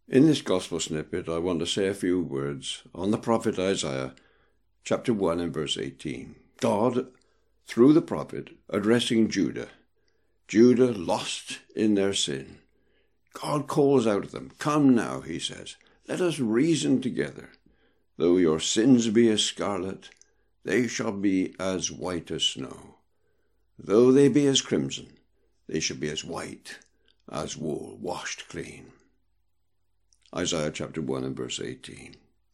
In this gospel snippet, I want to say a few words on the prophet Isaiah, chapter 1 and verse 18. God, through the prophet, addressing Judah lost in their sin. God calls out to them, "Come now," he says, "let us reason together. Though your sins be as scarlet, they shall be as white as snow. Though they be as crimson, they shall be as white as wool, washed clean." Isaiah chapter 1 and verse 18.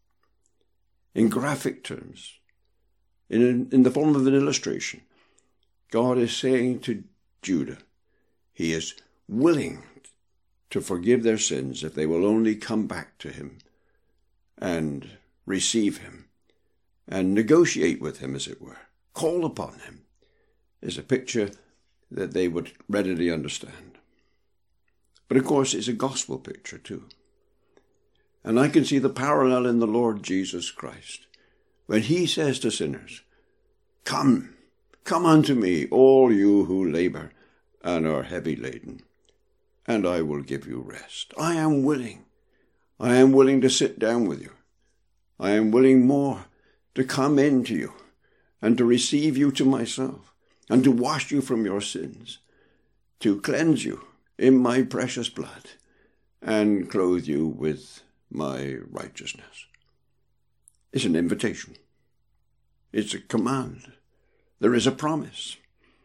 In graphic terms, in the form of an illustration, God is saying to Judah, he is willing to forgive their sins if they will only come back to him and receive him and negotiate with him, as it were. Call upon him is a picture that they would readily understand. But of course, it's a gospel picture too. And I can see the parallel in the Lord Jesus Christ, when he says to sinners, "Come unto me, all you who labor and are heavy laden, and I will give you rest." I am willing. I am willing to sit down with you. I am willing more to come into you and to receive you to myself and to wash you from your sins, to cleanse you in my precious blood and clothe you with my righteousness. It's an invitation. It's a command. There is a promise.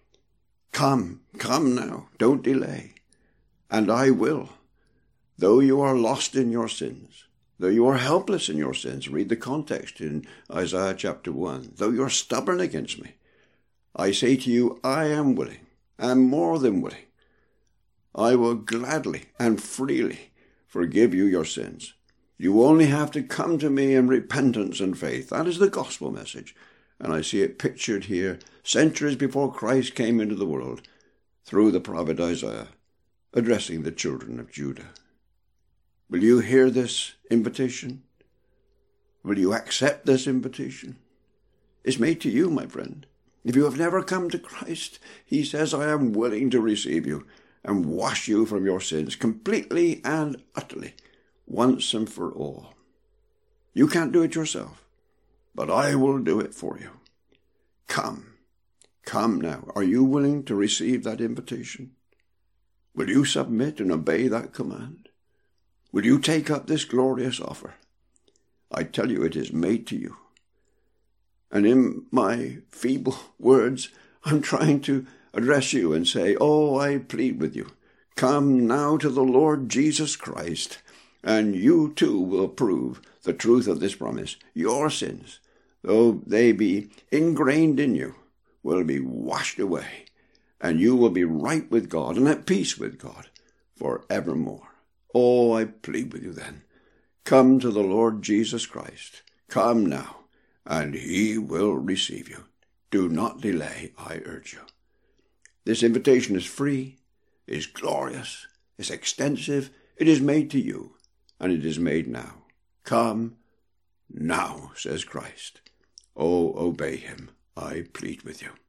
Come now, don't delay. And I will. Though you are lost in your sins, though you are helpless in your sins, read the context in Isaiah chapter 1. Though you are stubborn against me, I say to you, I am willing, and more than willing. I will gladly and freely forgive you your sins. You only have to come to me in repentance and faith. That is the gospel message. And I see it pictured here centuries before Christ came into the world through the prophet Isaiah, addressing the children of Judah. Will you hear this invitation? Will you accept this invitation? It's made to you, my friend. If you have never come to Christ, he says, I am willing to receive you and wash you from your sins completely and utterly, once and for all. You can't do it yourself, but I will do it for you. Come now. Are you willing to receive that invitation? Will you submit and obey that command? Will you take up this glorious offer? I tell you, it is made to you. And in my feeble words, I'm trying to address you and say, I plead with you. Come now to the Lord Jesus Christ, and you too will prove the truth of this promise. Your sins, though they be ingrained in you, will be washed away, and you will be right with God and at peace with God forevermore. I plead with you then. Come to the Lord Jesus Christ. Come now, and he will receive you. Do not delay, I urge you. This invitation is free, is glorious, is extensive. It is made to you, and it is made now. Come now, says Christ. Obey him, I plead with you.